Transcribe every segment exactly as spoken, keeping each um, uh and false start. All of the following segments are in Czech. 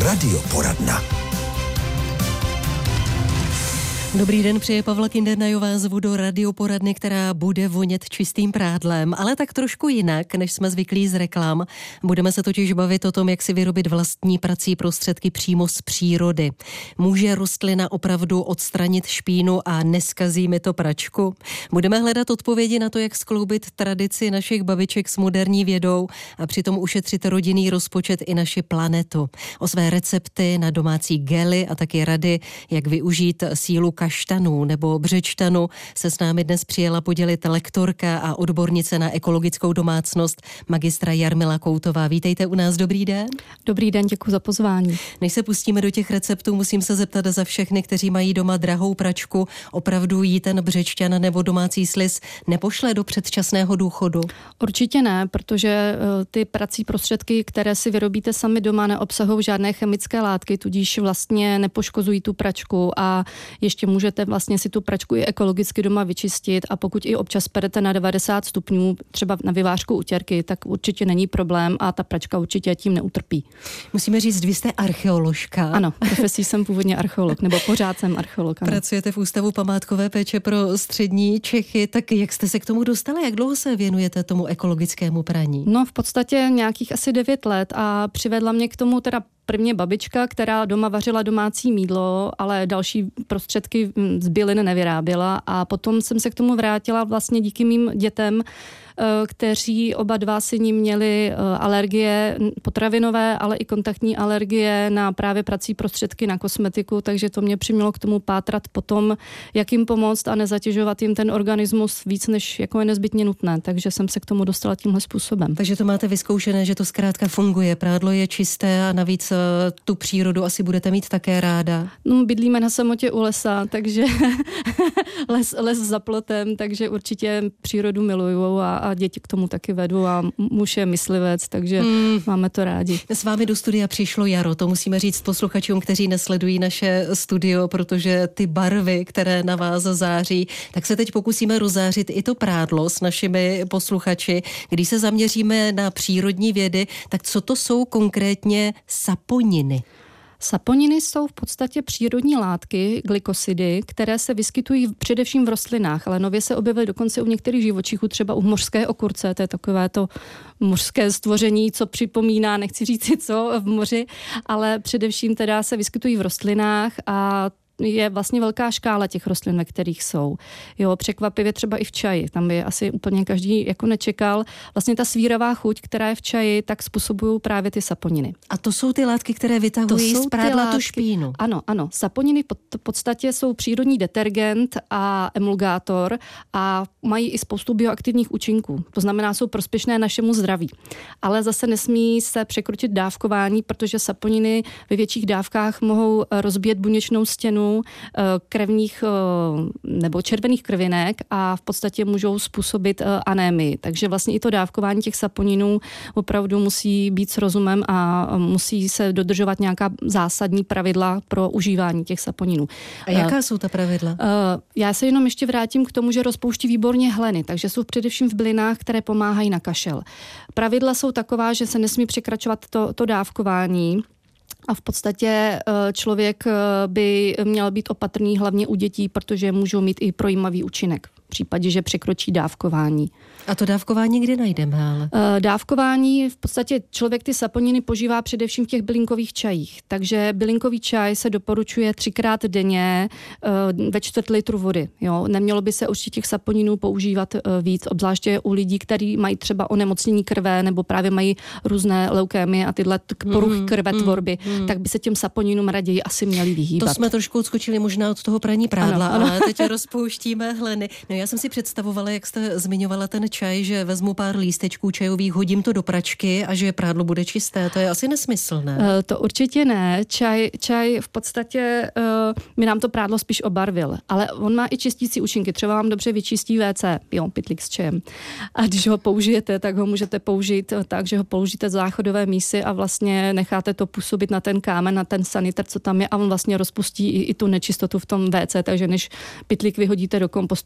Radioporadna. Dobrý den, přeje Pavla Kindernajová, zvu do radioporadny, která bude vonět čistým prádlem, ale tak trošku jinak, než jsme zvyklí z reklam. Budeme se totiž bavit o tom, jak si vyrobit vlastní prací prostředky přímo z přírody. Může rostlina opravdu odstranit špínu a neskazí mi to pračku? Budeme hledat odpovědi na to, jak skloubit tradici našich babiček s moderní vědou a přitom ušetřit rodinný rozpočet i naši planetu. O své recepty na domácí gely a taky rady, jak využít sílu kaštanů nebo břečtanu, se s námi dnes přijela podělit lektorka a odbornice na ekologickou domácnost magistra Jarmila Koutová. Vítejte u nás, dobrý den. Dobrý den, děkuji za pozvání. Než se pustíme do těch receptů, musím se zeptat za všechny, kteří mají doma drahou pračku, opravdu jí ten břečťan nebo domácí sliz nepošle do předčasného důchodu? Určitě ne, protože ty prací prostředky, které si vyrobíte sami doma, neobsahují žádné chemické látky, tudíž vlastně nepoškozují tu pračku a ještě můžete vlastně si tu pračku i ekologicky doma vyčistit a pokud i občas perete na devadesát stupňů, třeba na vyvážku utěrky, tak určitě není problém a ta pračka určitě tím neutrpí. Musíme říct, vy jste archeoložka. Ano, profesí jsem původně archeolog, nebo pořád jsem archeolog. Ano. Pracujete v Ústavu památkové péče pro střední Čechy, tak jak jste se k tomu dostala? Jak dlouho se věnujete tomu ekologickému praní? No v podstatě nějakých asi devět let a přivedla mě k tomu teda prvně babička, která doma vařila domácí mýdlo, ale další prostředky z bylin nevyráběla a potom jsem se k tomu vrátila vlastně díky mým dětem, kteří oba dva syni měli alergie potravinové, ale i kontaktní alergie na právě prací prostředky na kosmetiku, takže to mě přimělo k tomu pátrat potom, jak jim pomoct a nezatěžovat jim ten organismus víc, než jako je nezbytně nutné. Takže jsem se k tomu dostala tímhle způsobem. Takže to máte vyzkoušené, že to zkrátka funguje. Prádlo je čisté a navíc tu přírodu asi budete mít také ráda. No, bydlíme na samotě u lesa, takže les, les za plotem, takže určitě přírodu miluju a a děti k tomu taky vedu a muž je myslivec, takže hmm. máme to rádi. S vámi do studia přišlo jaro, to musíme říct posluchačům, kteří nesledují naše studio, protože ty barvy, které na vás září, tak se teď pokusíme rozzářit i to prádlo s našimi posluchači. Když se zaměříme na přírodní vědy, tak co to jsou konkrétně saponiny? Saponiny jsou v podstatě přírodní látky, glykosidy, které se vyskytují především v rostlinách, ale nově se objevily dokonce u některých živočichů, třeba u mořské okurce, to je takové to mořské stvoření, co připomíná, nechci říct co, v moři, ale především teda se vyskytují v rostlinách a je vlastně velká škála těch rostlin, ve kterých jsou. Jo, překvapivě třeba i v čaji. Tam by asi úplně každý jako nečekal. Vlastně ta svíravá chuť, která je v čaji, tak způsobují právě ty saponiny. A to jsou ty látky, které vytahují z prádla tu špínu. Ano, ano. Saponiny v podstatě jsou přírodní detergent a emulgátor a mají i spoustu bioaktivních účinků. To znamená, jsou prospěšné našemu zdraví. Ale zase nesmí se překročit dávkování, protože saponiny ve větších dávkách mohou rozbíjet buněčnou stěnu krevních nebo červených krvinek a v podstatě můžou způsobit anémii. Takže vlastně i to dávkování těch saponinů opravdu musí být s rozumem a musí se dodržovat nějaká zásadní pravidla pro užívání těch saponinů. A jaká jsou ta pravidla? Já se jenom ještě vrátím k tomu, že rozpouští výborně hleny, takže jsou především v bylinách, které pomáhají na kašel. Pravidla jsou taková, že se nesmí překračovat to, to dávkování. A v podstatě člověk by měl být opatrný hlavně u dětí, protože můžou mít i projímavý účinek v případě, že překročí dávkování. A to dávkování kde najdeme? Ale? Dávkování, v podstatě člověk ty saponiny požívá především v těch bylinkových čajích. Takže bylinkový čaj se doporučuje třikrát denně ve čtvrt litru vody. Jo? Nemělo by se určitě těch saponinů používat víc, obzvláště u lidí, kteří mají třeba onemocnění krve nebo právě mají různé leukémie a tyhle poruchy krvetvorby, mm, mm, tak by se těm saponinům raději asi měli vyhýbat. To jsme trošku odskočili možná od toho praní prádla, ano, ano. Ale teď rozpouštíme hleny. No já jsem si představovala, jak jste zmiňovala ten čaj, že vezmu pár lístečků čajových, hodím to do pračky a že prádlo bude čisté. To je asi nesmyslné. Uh, to určitě ne. Čaj, čaj v podstatě uh, mi nám to prádlo spíš obarvil, ale on má i čistící účinky. Třeba vám dobře vyčistí vé cé, jo, pytlík s čajem. A když ho použijete, tak ho můžete použít tak, že ho položíte z záchodové mísy a vlastně necháte to působit na ten kámen, na ten sanitr, co tam je, a on vlastně rozpustí i, i tu nečistotu v tom vé cé, takže než pytlík vyhodíte do kompostu, můžete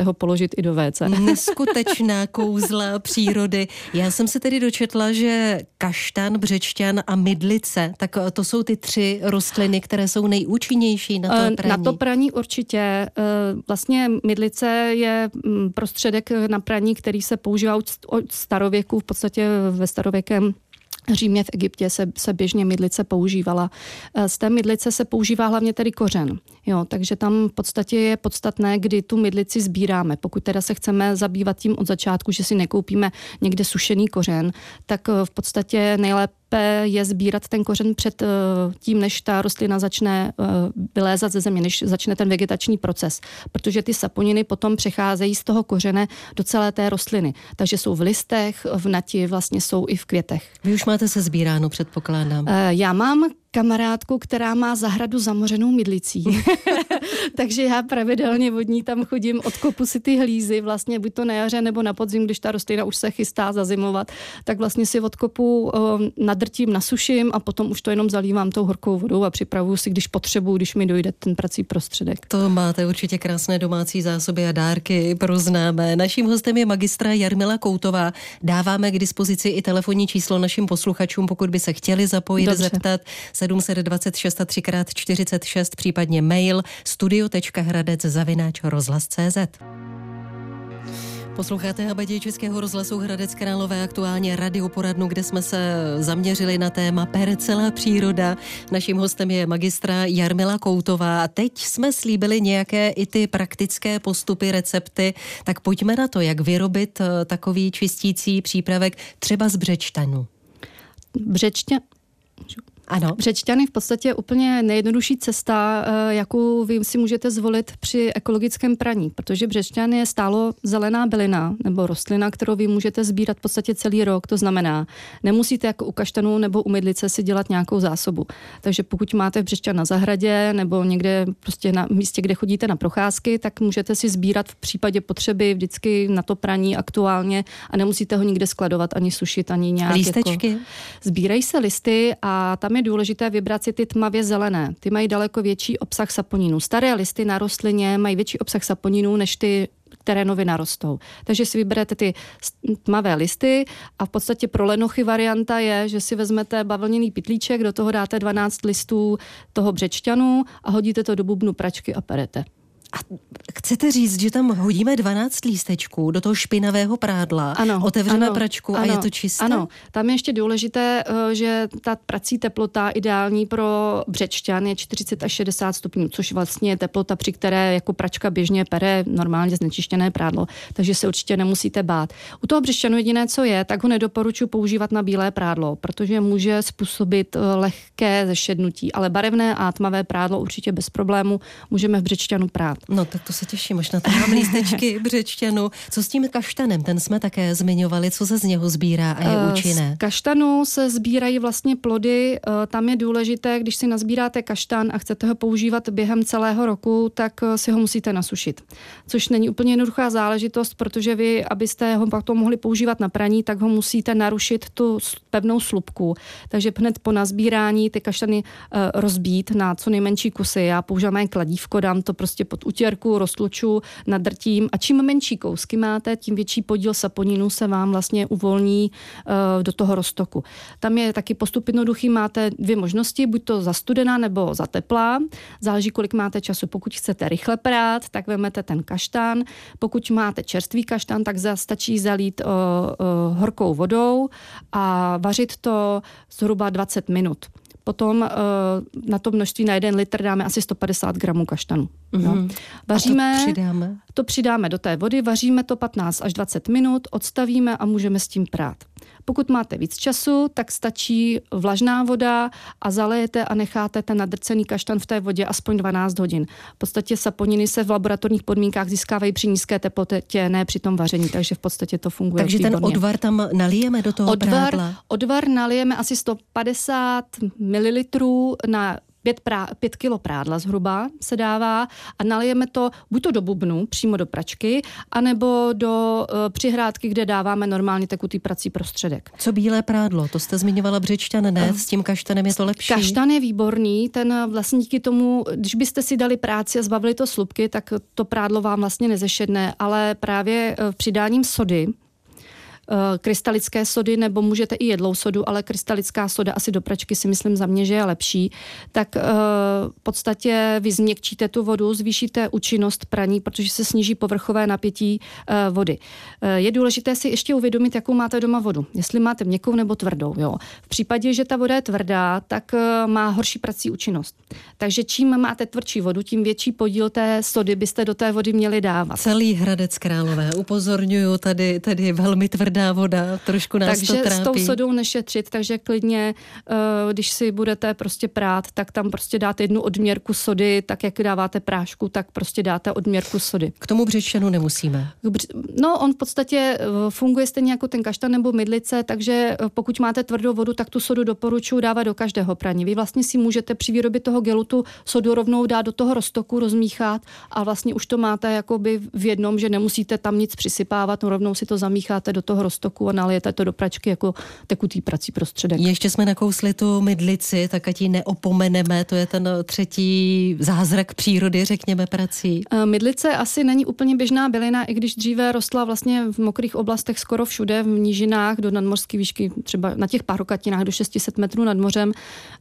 dokonce ho položit i do vé cé. Neskutečná kouzla přírody. Já jsem se tedy dočetla, že kaštan, břečťan a mydlice, tak to jsou ty tři rostliny, které jsou nejúčinnější na to praní. Na to praní určitě. Vlastně mydlice je prostředek na praní, který se používá od starověku, v podstatě ve starověkém Římě, v Egyptě se, se běžně mydlice používala. Z té mydlice se používá hlavně tedy kořen. Jo, takže tam v podstatě je podstatné, kdy tu mydlici sbíráme. Pokud teda se chceme zabývat tím od začátku, že si nekoupíme někde sušený kořen, tak v podstatě nejlépe je sbírat ten kořen před tím, než ta rostlina začne vylézat ze země, než začne ten vegetační proces. Protože ty saponiny potom přecházejí z toho kořene do celé té rostliny. Takže jsou v listech, v nati, vlastně jsou i v květech. Vy už máte se sbíráno, předpokládám. Já mám kamarádku, která má zahradu zamořenou mydlicí. Takže já pravidelně od ní tam chodím, odkopu si ty hlízy, vlastně buď to na jaře nebo na podzim, když ta rostlina už se chystá zazimovat, tak vlastně si odkopu, nadrtím, nasuším a potom už to jenom zalívám tou horkou vodou a připravuju si, když potřebuju, když mi dojde ten prací prostředek. To máte určitě krásné domácí zásoby a dárky pro známé. Naším hostem je magistra Jarmila Koutová. Dáváme k dispozici i telefonní číslo našim posluchačům, pokud by se chtěli zapojit, Dobře. zeptat. sedm set dvacet šest a tři krát čtyřicet šest, případně mail studio tečka hradec zavináč rozhlas tečka cé zet. Posloucháte Habadě Českého rozhlasu Hradec Králové, aktuálně radioporadnu, kde jsme se zaměřili na téma Percelá příroda. Naším hostem je magistra Jarmila Koutová. Teď jsme slíbili nějaké i ty praktické postupy, recepty, tak pojďme na to, jak vyrobit takový čistící přípravek třeba z břečťanu. Břečťa... Ano. Břečťany v podstatě je úplně nejjednodušší cesta, jakou vy si můžete zvolit při ekologickém praní, protože břečťan je stálo zelená bylina nebo rostlina, kterou vy můžete sbírat v podstatě celý rok. To znamená, nemusíte jako u kaštanu nebo u mydlice si dělat nějakou zásobu. Takže pokud máte břečťan na zahradě nebo někde prostě na místě, kde chodíte na procházky, tak můžete si sbírat v případě potřeby vždycky na to praní aktuálně a nemusíte ho nikde skladovat ani sušit, ani nějak. Lístečky? Jako... Sbírají se listy a tam je důležité vybrat si ty tmavě zelené. Ty mají daleko větší obsah saponinu. Staré listy na rostlině mají větší obsah saponinu než ty, které nově narostou. Takže si vyberete ty tmavé listy a v podstatě pro lenochy varianta je, že si vezmete bavlněný pytlíček, do toho dáte dvanáct listů toho břečťanu a hodíte to do bubnu pračky a perete. A chcete říct, že tam hodíme dvanáct lístečků do toho špinavého prádla, ano, otevřeme ano, pračku ano, a je to čisté? Ano, tam je ještě důležité, že ta prací teplota ideální pro břečťan je čtyřicet až šedesát stupňů, což vlastně je teplota, při které jako pračka běžně pere normálně znečištěné prádlo, takže se určitě nemusíte bát. U toho břečťanu jediné, co je, tak ho nedoporučuji používat na bílé prádlo, protože může způsobit lehké zešednutí, ale barevné a tmavé prádlo určitě bez problému můžeme v břečťanu prát. No tak to se těším, až na to mám lístečky břečťanu. Co s tím kaštanem? Ten jsme také zmiňovali, co se z něho sbírá a je účinné. Z kaštanu se sbírají vlastně plody. Tam je důležité, když si nazbíráte kaštan a chcete ho používat během celého roku, tak si ho musíte nasušit. Což není úplně jednoduchá záležitost, protože vy, abyste ho pak to mohli používat na praní, tak ho musíte narušit tu pevnou slupku. Takže hned po nazbírání ty kaštany rozbít na co nejmenší kusy. Já používám kladívko, dám to prostě pod utěrku, roztluču, nadrtím a čím menší kousky máte, tím větší podíl saponinu se vám vlastně uvolní uh, do toho roztoku. Tam je taky postup jednoduchý, máte dvě možnosti, buď to za studená nebo za teplá, záleží, kolik máte času. Pokud chcete rychle prát, tak vezmete ten kaštán, pokud máte čerstvý kaštán, tak za, stačí zalít uh, uh, horkou vodou a vařit to zhruba dvacet minut. Potom uh, na to množství na jeden litr dáme asi sto padesát gramů kaštanu. Mm-hmm. No. Vaříme, a to přidáme? To přidáme do té vody, vaříme to patnáct až dvacet minut, odstavíme a můžeme s tím prát. Pokud máte víc času, tak stačí vlažná voda a zalejete a necháte ten nadrcený kaštan v té vodě aspoň dvanáct hodin. V podstatě saponiny se v laboratorních podmínkách získávají při nízké teplotě, ne při tom vaření, takže v podstatě to funguje. Takže výborně. ten odvar tam nalijeme do toho odvar, prádla? Odvar nalijeme asi sto padesát mililitrů na Pět, prá, pět kilo prádla zhruba se dává a nalijeme to buď to do bubnu, přímo do pračky, anebo do uh, přihrádky, kde dáváme normálně tekutý prací prostředek. Co bílé prádlo? To jste zmiňovala břečťan, ne? S tím kaštanem je to lepší? Kaštan je výborný, ten vlastně díky tomu, když byste si dali práci a zbavili to slupky, tak to prádlo vám vlastně nezešedne, ale právě uh, přidáním sody, krystalické sody, nebo můžete i jedlou sodu, ale krystalická soda asi do pračky si myslím za mě, že je lepší, tak v podstatě vy změkčíte tu vodu, zvýšíte účinnost praní, protože se sníží povrchové napětí vody. Je důležité si ještě uvědomit, jakou máte doma vodu. Jestli máte měkkou nebo tvrdou. Jo. V případě, že ta voda je tvrdá, tak má horší prací účinnost. Takže čím máte tvrdší vodu, tím větší podíl té sody byste do té vody měli dávat. Celý Hradec Králové, upozorňuju, tady, tady velmi tvrdá voda, trošku nás takže to trápí. Takže s tou sodou nešetřit, takže klidně, když si budete prostě prát, tak tam prostě dáte jednu odměrku sody, tak jak dáváte prášku, tak prostě dáte odměrku sody. K tomu břečťanu nemusíme. No, on v podstatě funguje stejně jako ten kaštan nebo mydlice, takže pokud máte tvrdou vodu, tak tu sodu doporučuji dávat do každého praní. Vy vlastně si můžete při výrobě toho gelu tu sodu rovnou dát do toho roztoku, rozmíchat a vlastně už to máte jakoby v jednom, že nemusíte tam nic přisypávat, no rovnou si to zamícháte do toho roztoku a nalijete to do pračky jako tekutý prací prostředek. Ještě jsme nakousli tu mydlici, tak ať ji neopomeneme, to je ten třetí zázrak přírody, řekněme, prací. Mydlice asi není úplně běžná bylina, i když dříve rostla vlastně v mokrých oblastech skoro všude, v nížinách do nadmořské výšky, třeba na těch pahorkatinách do šest set metrů nad mořem.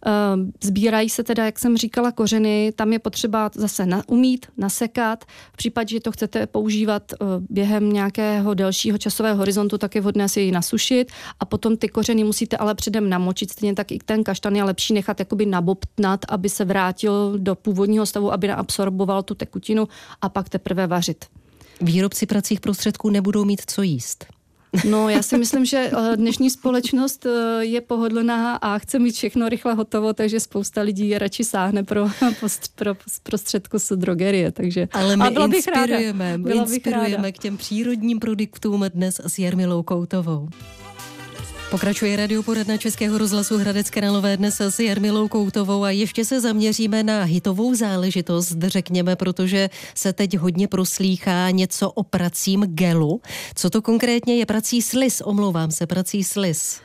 Sbírají se teda, jak jsem říkala, kořeny, tam je potřeba zase na, umít, nasekat. V případě, že to chcete používat během nějakého delšího časového horizontu, tak je vhodné si ji nasušit a potom ty kořeny musíte ale předem namočit. Stejně tak i ten kaštan je lepší nechat jakoby nabobtnat, aby se vrátil do původního stavu, aby naabsorboval tu tekutinu a pak teprve vařit. Výrobci pracích prostředků nebudou mít co jíst. No, já si myslím, že dnešní společnost je pohodlná a chce mít všechno rychle hotovo, takže spousta lidí radši sáhne pro, pro prostředku z drogerie. Takže. Ale my inspirujeme, my inspirujeme k těm přírodním produktům dnes s Jarmilou Koutovou. Pokračuje radioporadna Českého rozhlasu Hradec Králové dnes s Jarmilou Koutovou a ještě se zaměříme na hitovou záležitost, řekněme, protože se teď hodně proslýchá něco o pracím gelu. Co to konkrétně je prací sliz? Omlouvám se, prací sliz.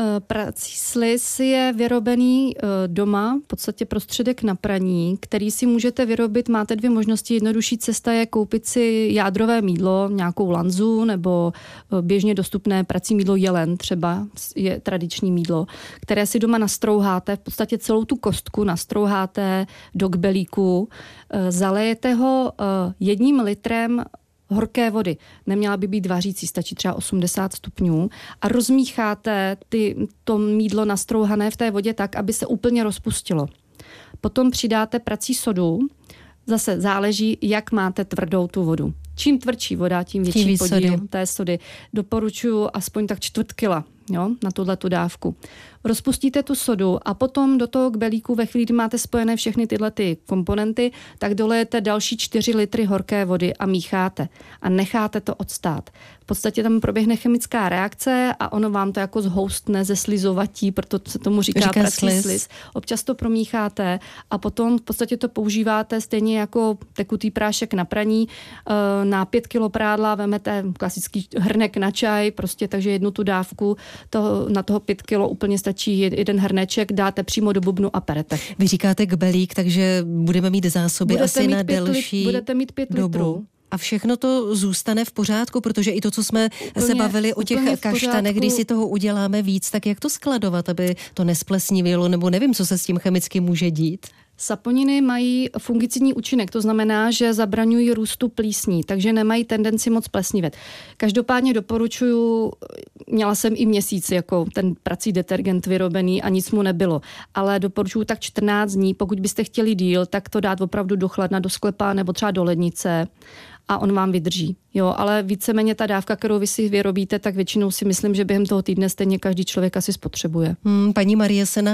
Prací sliz je vyrobený doma, v podstatě prostředek na praní, který si můžete vyrobit. Máte dvě možnosti. Jednodušší cesta je koupit si jádrové mýdlo, nějakou lanzu nebo běžně dostupné prací mýdlo jelen, třeba je tradiční mýdlo, které si doma nastrouháte. V podstatě celou tu kostku nastrouháte do kbelíku, zalejete ho jedním litrem horké vody. Neměla by být vařící, stačí třeba osmdesát stupňů a rozmícháte ty, to mýdlo nastrouhané v té vodě tak, aby se úplně rozpustilo. Potom přidáte prací sodu, zase záleží, jak máte tvrdou tu vodu. Čím tvrdší voda, tím větší tím podíl sody. té sody. Doporučuji aspoň tak čtvrt kila, jo, na tuhletu dávku. Rozpustíte tu sodu a potom do toho kbelíku ve chvíli, kdy máte spojené všechny tyhle ty komponenty, tak dolejete další čtyři litry horké vody a mícháte a necháte to odstát. V podstatě tam proběhne chemická reakce a ono vám to jako zhoustne ze slizovatí, proto se tomu říká, říká prací sliz. sliz. Občas to promícháte a potom v podstatě to používáte stejně jako tekutý prášek na praní. Na pět kilo prádla vemete klasický hrnek na čaj, prostě takže jednu tu dávku, to, na toho pět kilo úplně stačí jeden hrneček, dáte přímo do bubnu a perete. Vy říkáte kbelík, takže budeme mít zásoby budete asi mít na delší lit, Budete mít pět dobu. litrů. A všechno to zůstane v pořádku, protože i to, co jsme úplně, se bavili o těch kaštanech, když si toho uděláme víc, tak jak to skladovat, aby to nesplesnivilo, nebo nevím, co se s tím chemicky může dít? Saponiny mají fungicidní účinek, to znamená, že zabraňují růstu plísní, takže nemají tendenci moc plesnivět. Každopádně doporučuju, měla jsem i měsíc jako ten prací detergent vyrobený a nic mu nebylo, ale doporučuju tak čtrnáct dní, pokud byste chtěli díl, tak to dát opravdu do chladna, do sklepa nebo třeba do lednice a on vám vydrží. Jo, ale víceméně ta dávka, kterou vy si vyrobíte, tak většinou si myslím, že během toho týdne stejně každý člověk asi spotřebuje. Hmm, paní Marie se nás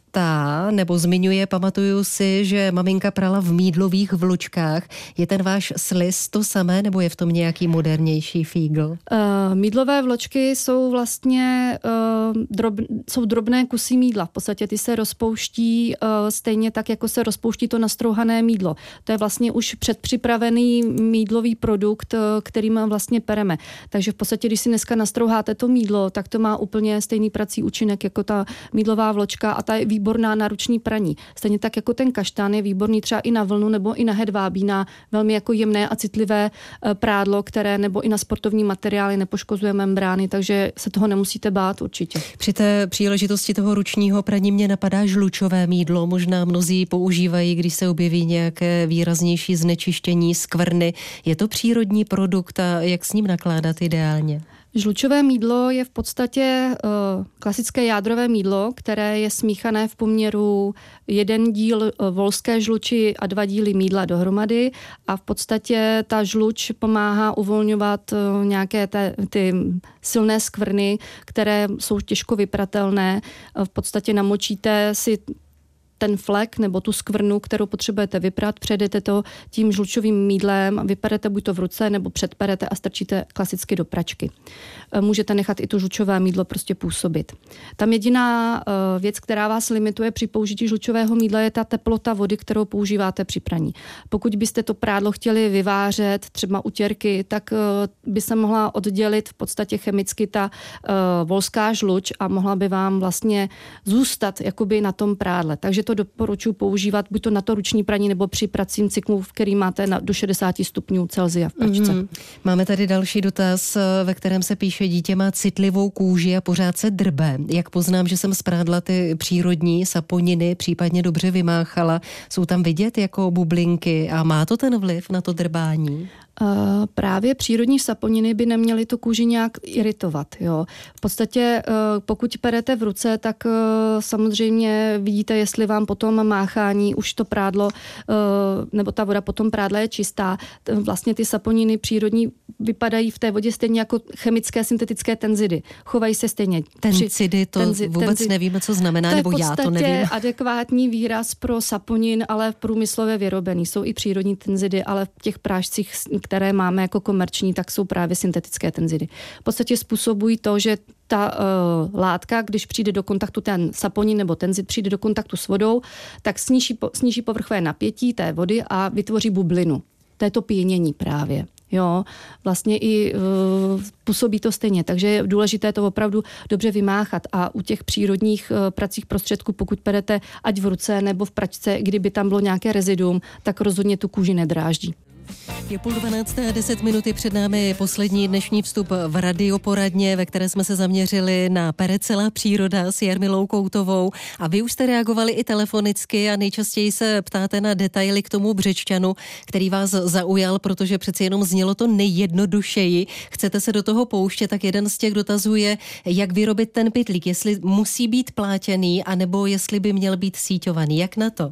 ptá, nebo zmiňuje, pamatuju si, že maminka prala v mýdlových vločkách. Je ten váš sliz to samé, nebo je v tom nějaký modernější fígl? Uh, mýdlové vločky jsou vlastně uh, drob, jsou drobné kusy mýdla. V podstatě ty se rozpouští uh, stejně tak, jako se rozpouští to nastrouhané mýdlo. To je vlastně už předpřipravený mýdlový produkt, uh, kterým vlastně pereme. Takže v podstatě, když si dneska nastrouháte to mýdlo, tak to má úplně stejný prací účinek jako ta mýdlová vločka a ta je výborná na ruční praní. Stejně tak jako ten kaštán je výborný třeba i na vlnu nebo i na hedvábí, na velmi jako jemné a citlivé uh, prádlo, které nebo i na sportovní materiály nepoškozuje membrány, takže se toho nemusíte bát určitě. Při té příležitosti toho ručního praní mě napadá žlučové mýdlo. Možná mnozí používají, když se objeví nějaké výraznější znečištění, skvrny. Je to přírodní produkt a jak s ním nakládat ideálně? Žlučové mýdlo je v podstatě uh, klasické jádrové mýdlo, které je smíchané v poměru jeden díl uh, volské žluči a dva díly mýdla dohromady a v podstatě ta žluč pomáhá uvolňovat uh, nějaké te, ty silné skvrny, které jsou těžko vypratelné. Uh, v podstatě namočíte si ten flek nebo tu skvrnu, kterou potřebujete vyprat, přejdete to tím žlučovým mýdlem, vyperete buď to v ruce, nebo předperete a strčíte klasicky do pračky. Můžete nechat i to žlučové mýdlo prostě působit. Tam jediná věc, která vás limituje při použití žlučového mýdla, je ta teplota vody, kterou používáte při praní. Pokud byste to prádlo chtěli vyvářet, třeba utěrky, tak by se mohla oddělit v podstatě chemicky ta volská žluč a mohla by vám vlastně zůstat jakoby na tom prádle. Takže to doporučuji používat buď to na to ruční praní nebo při pracím cyklu, v který máte na, do šedesát stupňů Celsia v pračce. Mm-hmm. Máme tady další dotaz, ve kterém se píše, dítě má citlivou kůži a pořád se drbe. Jak poznám, že jsem sprádla ty přírodní saponiny, případně dobře vymáchala? Jsou tam vidět jako bublinky a má to ten vliv na to drbání? Uh, právě přírodní saponiny by neměly tu kůži nějak iritovat. Jo. V podstatě, uh, pokud perete v ruce, tak uh, samozřejmě vidíte, jestli vám potom máchání už to prádlo, uh, nebo ta voda potom prádla je čistá. Vlastně ty saponiny přírodní vypadají v té vodě stejně jako chemické syntetické tenzidy. Chovají se stejně. Tenzidy, to tenzi, vůbec tenzi, nevíme, co znamená, nebo já to nevím. To je adekvátní výraz pro saponin, ale průmyslově vyrobený. Jsou i přírodní tenzidy, ale v těch prášcích, které máme jako komerční, tak jsou právě syntetické tenzidy. V podstatě způsobují to, že ta uh, látka, když přijde do kontaktu, ten saponin nebo tenzid přijde do kontaktu s vodou, tak sníží, po, sníží povrchové napětí té vody a vytvoří bublinu. To je to pěnění právě. Jo, vlastně i uh, působí to stejně, takže je důležité to opravdu dobře vymáchat a u těch přírodních uh, pracích prostředků, pokud perete ať v ruce nebo v pračce, kdyby tam bylo nějaké reziduum, tak rozhodně tu kůži nedráždí. Je půl dvanácté a deset minuty před námi poslední dnešní vstup v radioporadně, ve které jsme se zaměřili na pere celá příroda s Jarmilou Koutovou a vy už jste reagovali i telefonicky a nejčastěji se ptáte na detaily k tomu břečťanu, který vás zaujal, protože přeci jenom znělo to nejjednodušeji. Chcete se do toho pouštět, tak jeden z těch dotazů je, jak vyrobit ten pytlík, jestli musí být plátěný, anebo jestli by měl být síťovaný. Jak na to?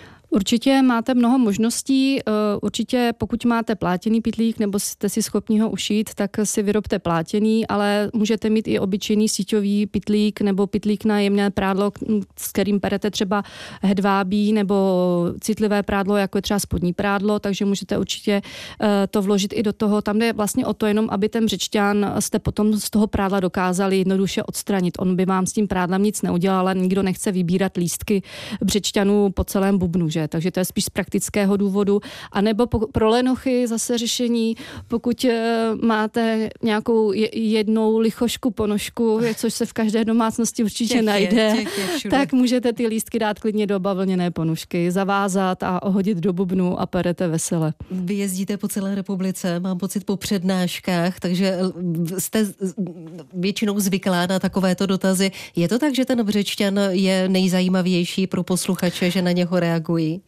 Určitě máte mnoho možností, určitě pokud máte plátěný pytlík nebo jste si schopni ho ušít, tak si vyrobte plátěný, ale můžete mít i obyčejný síťový pytlík nebo pytlík na jemné prádlo, s kterým perete třeba hedvábí nebo citlivé prádlo, jako je třeba spodní prádlo, takže můžete určitě to vložit i do toho. Tam jde vlastně o to jenom, aby ten břečťan jste potom z toho prádla dokázali jednoduše odstranit. On by vám s tím prádlem nic neudělal, ale nikdo nechce vybírat lístky břečťanů po celém bubnu. Že? Takže to je spíš z praktického důvodu. A nebo po, pro lenochy zase řešení, pokud uh, máte nějakou jednou lichošku, ponožku, což se v každé domácnosti určitě těch najde, je, těch je tak můžete ty lístky dát klidně do bavlněné ponožky, zavázat a ohodit do bubnu a perete vesele. Vy jezdíte po celé republice, mám pocit po přednáškách, takže jste většinou zvyklá na takovéto dotazy. Je to tak, že ten břečťan je nejzajímavější pro posluchače, že na něho reagují?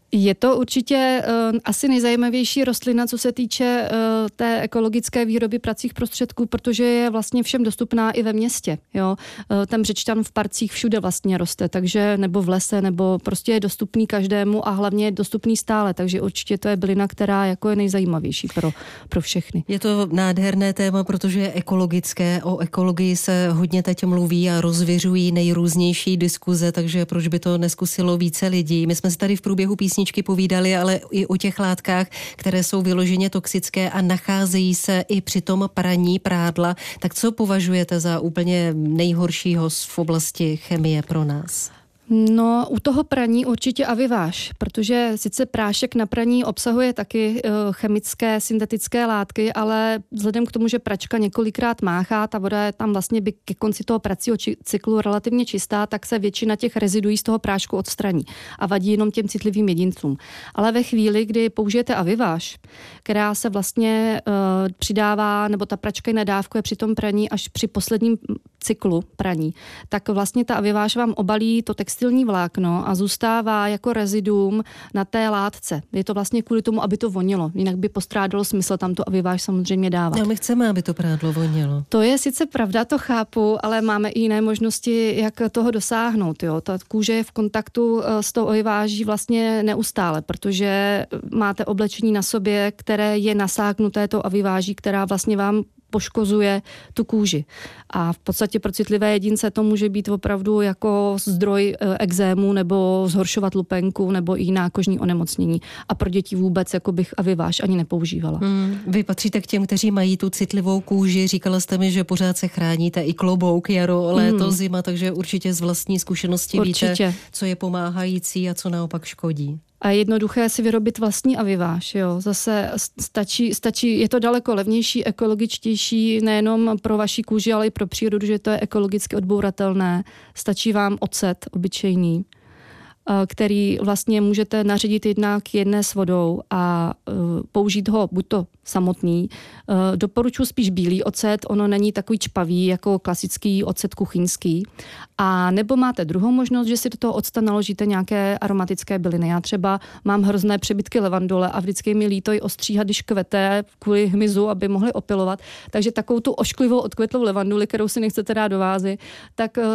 Je to určitě uh, asi nejzajímavější rostlina, co se týče uh, té ekologické výroby pracích prostředků, protože je vlastně všem dostupná i ve městě. Jo? Uh, ten břečťan v parcích všude vlastně roste, takže nebo v lese, nebo prostě je dostupný každému a hlavně je dostupný stále, takže určitě to je bylina, která jako je nejzajímavější pro, pro všechny. Je to nádherné téma, protože je ekologické. O ekologii se hodně teď mluví a rozvěřují nejrůznější diskuze, takže proč by to neskusilo více lidí. My jsme se tady v průběhu písničky povídali, ale i o těch látkách, které jsou vyloženě toxické a nacházejí se i při tom praní prádla. Tak co považujete za úplně nejhoršího v oblasti chemie pro nás? No, u toho praní určitě aviváž, protože sice prášek na praní obsahuje taky uh, chemické, syntetické látky, ale vzhledem k tomu, že pračka několikrát máchá, ta voda je tam vlastně by ke konci toho pracího či- cyklu relativně čistá, tak se většina těch reziduí z toho prášku odstraní a vadí jenom těm citlivým jedincům. Ale ve chvíli, kdy použijete aviváž, která se vlastně uh, přidává, nebo ta pračka nadávkuje při tom praní až při posledním cyklu praní, tak vlastně ta aviváž vám obalí to textilní vlákno a zůstává jako reziduum na té látce. Je to vlastně kvůli tomu, aby to vonilo. Jinak by postrádalo smysl tam to aviváž samozřejmě dávat. No, my chceme, aby to prádlo vonilo. To je sice pravda, to chápu, ale máme i jiné možnosti, jak toho dosáhnout. Jo. Ta kůže je v kontaktu s tou aviváží vlastně neustále, protože máte oblečení na sobě, které je nasáknuté tou aviváží, která vlastně vám poškozuje tu kůži. A v podstatě pro citlivé jedince to může být opravdu jako zdroj ekzému nebo zhoršovat lupenku nebo i jiná kožní onemocnění. A pro děti vůbec jako bych aviváž ani nepoužívala. Hmm. Vy patříte k těm, kteří mají tu citlivou kůži. Říkala jste mi, že pořád se chráníte i klobouk, jaro, léto, hmm. zima, takže určitě z vlastní zkušenosti určitě víte, co je pomáhající a co naopak škodí. A je jednoduché si vyrobit vlastní aviváž. Jo. Zase stačí, stačí, je to daleko levnější, ekologičtější, nejenom pro vaši kůži, ale i pro přírodu, že to je ekologicky odbouratelné. Stačí vám ocet obyčejný, který vlastně můžete naředit jednak jedné s vodou a použít ho buď to samotný. Doporučuji spíš bílý ocet, ono není takový čpavý jako klasický ocet kuchyňský. A nebo máte druhou možnost, že si do toho octa naložíte nějaké aromatické byliny. Já třeba mám hrozné přebytky levandule a vždycky mi líto ji ostříhat, když kvete kvůli hmyzu, aby mohli opilovat. Takže takovou tu ošklivou odkvetlou levanduli, kterou si nechcete dát do vázy, tak uh,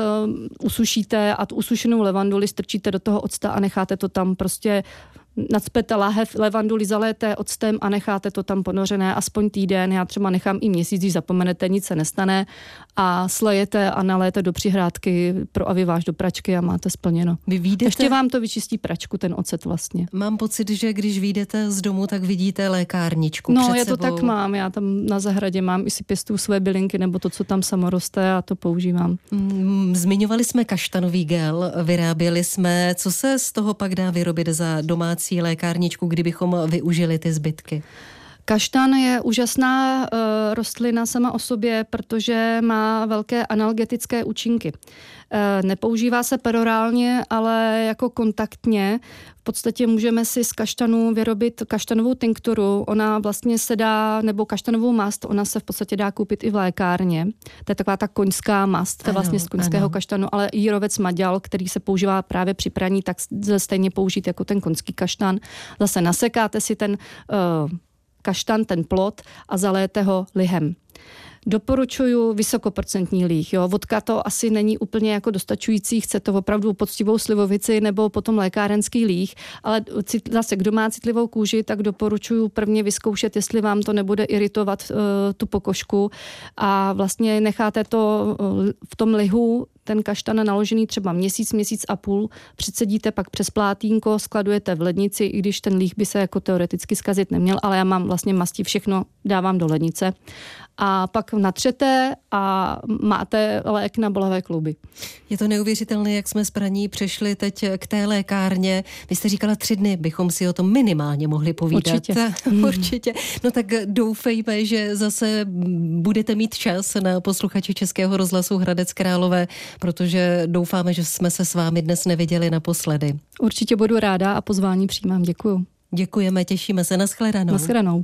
usušíte a tu usušenou levanduli strčíte do toho octa a necháte to tam prostě nacpete láhev levanduli, zalété octem a necháte to tam ponořené aspoň týden. Já třeba nechám i měsíc, když zapomenete, nic se nestane a slejete a naléte do přihrádky pro aviváž do pračky a máte splněno. Vy výjdete... Ještě vám to vyčistí pračku, ten ocet vlastně. Mám pocit, že když vyjdete z domu, tak vidíte lékárničku no, před já sebou. to tak mám. Já tam na zahradě mám i si pěstuju své bylinky nebo to, co tam samo roste a to používám. Zmiňovali jsme kaštanový gel, vyráběli jsme. Co se z toho pak dá vyrobit za domácí lékárničku, kdybychom využili ty zbytky? Kaštan je úžasná uh, rostlina sama o sobě, protože má velké analgetické účinky. Uh, nepoužívá se perorálně, ale jako kontaktně. V podstatě můžeme si z kaštanu vyrobit kaštanovou tinkturu. Ona vlastně se dá, nebo kaštanovou mast, ona se v podstatě dá koupit i v lékárně. To je taková ta koňská mast, to je vlastně z koňského ano. kaštanu, ale jírovec maďal, který se používá právě při praní, tak stejně použít jako ten koňský kaštan. Zase nasekáte si ten uh, kaštan, ten plod a zaléte ho lihem. Doporučuju vysokoprocentní líh. Jo. Vodka to asi není úplně jako dostačující, chce to opravdu poctivou slivovici nebo potom lékárenský líh, ale zase kdo má citlivou kůži, tak doporučuju prvně vyzkoušet, jestli vám to nebude iritovat uh, tu pokožku a vlastně necháte to uh, v tom lihu ten kaštan naložený třeba měsíc, měsíc a půl, předsedíte pak přes plátínko, skladujete v lednici, i když ten líh by se jako teoreticky zkazit neměl, ale já mám vlastně masti, všechno dávám do lednice. A pak natřete a máte lék na bolavé klouby. Je to neuvěřitelné, jak jsme z praní přešli teď k té lékárně. Vy jste říkala, tři dny bychom si o tom minimálně mohli povídat. Určitě. Určitě. No tak doufejme, že zase budete mít čas na posluchači Českého rozhlasu Hradec Králové, protože doufáme, že jsme se s vámi dnes neviděli naposledy. Určitě budu ráda a pozvání přijímám. Děkuju. Děkujeme, těšíme se. Nashledanou. Nashledanou.